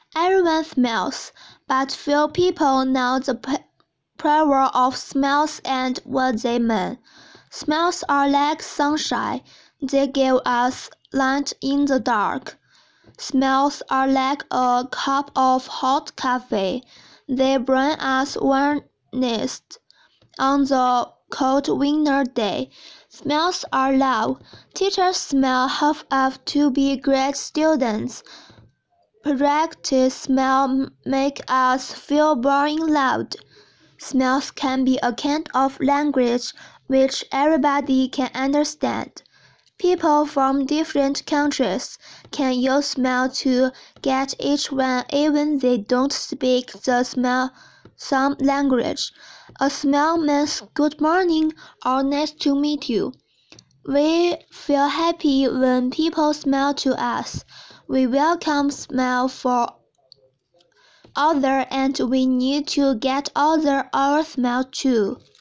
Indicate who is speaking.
Speaker 1: Everyone smells, but few people know the power of smells and what they mean. Smells are like sunshine, they give us light in the dark. Smells are like a cup of hot coffee, they bring us warmth on the cold winter day. Smells are love. Teachers smell half up to be great students. Practice smell make us feel boring loud. Smells can be a kind of language which everybody can understand. People from different countries can use smell to get each one even they don't speak the some language. A smell means good morning or nice to meet you. We feel happy when people smile to us. We welcome smile for others and we need to get other our smile too.